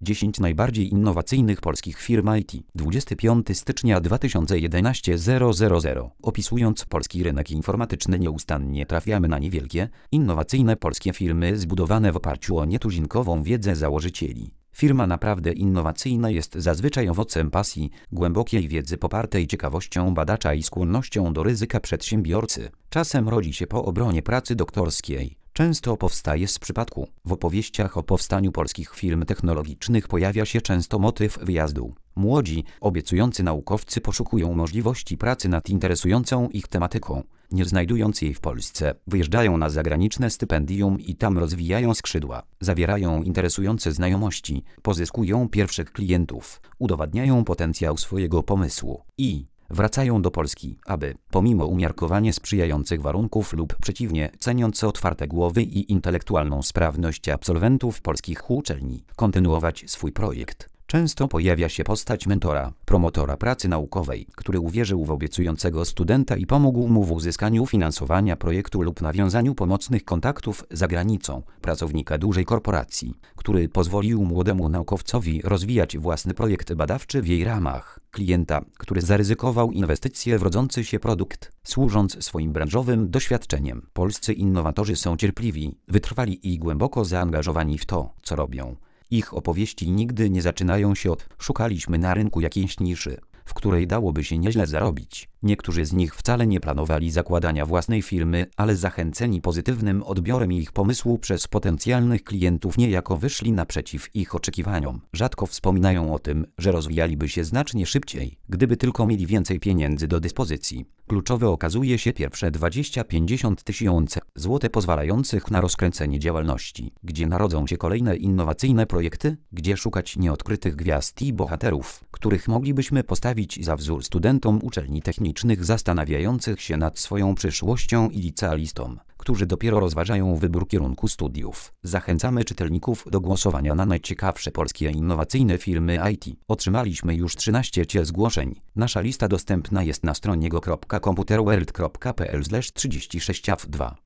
10 najbardziej innowacyjnych polskich firm IT. 25 stycznia 2011 000. Opisując polski rynek informatyczny, nieustannie trafiamy na niewielkie, innowacyjne polskie firmy zbudowane w oparciu o nietuzinkową wiedzę założycieli. Firma naprawdę innowacyjna jest zazwyczaj owocem pasji, głębokiej wiedzy popartej ciekawością badacza i skłonnością do ryzyka przedsiębiorcy. Czasem rodzi się po obronie pracy doktorskiej. Często powstaje z przypadku. W opowieściach o powstaniu polskich firm technologicznych pojawia się często motyw wyjazdu. Młodzi, obiecujący naukowcy poszukują możliwości pracy nad interesującą ich tematyką. Nie znajdując jej w Polsce, wyjeżdżają na zagraniczne stypendium i tam rozwijają skrzydła. Zawierają interesujące znajomości, pozyskują pierwszych klientów, udowadniają potencjał swojego pomysłu i wracają do Polski, aby, pomimo umiarkowanie sprzyjających warunków lub przeciwnie, ceniąc otwarte głowy i intelektualną sprawność absolwentów polskich uczelni, kontynuować swój projekt. Często pojawia się postać mentora, promotora pracy naukowej, który uwierzył w obiecującego studenta i pomógł mu w uzyskaniu finansowania projektu lub nawiązaniu pomocnych kontaktów za granicą, pracownika dużej korporacji, który pozwolił młodemu naukowcowi rozwijać własny projekt badawczy w jej ramach, klienta, który zaryzykował inwestycje w rodzący się produkt, służąc swoim branżowym doświadczeniem. Polscy innowatorzy są cierpliwi, wytrwali i głęboko zaangażowani w to, co robią. Ich opowieści nigdy nie zaczynają się od szukaliśmy na rynku jakiejś niszy, w której dałoby się nieźle zarobić. Niektórzy z nich wcale nie planowali zakładania własnej firmy, ale zachęceni pozytywnym odbiorem ich pomysłu przez potencjalnych klientów niejako wyszli naprzeciw ich oczekiwaniom. Rzadko wspominają o tym, że rozwijaliby się znacznie szybciej, gdyby tylko mieli więcej pieniędzy do dyspozycji. Kluczowe okazuje się pierwsze 20-50 tysięcy złotych pozwalających na rozkręcenie działalności. Gdzie narodzą się kolejne innowacyjne projekty? Gdzie szukać nieodkrytych gwiazd i bohaterów, których moglibyśmy postawić za wzór studentom uczelni technicznych zastanawiających się nad swoją przyszłością i licealistom, którzy dopiero rozważają wybór kierunku studiów. Zachęcamy czytelników do głosowania na najciekawsze polskie innowacyjne firmy IT. Otrzymaliśmy już 13 zgłoszeń. Nasza lista dostępna jest na stronie go.computerworld.pl/36f2.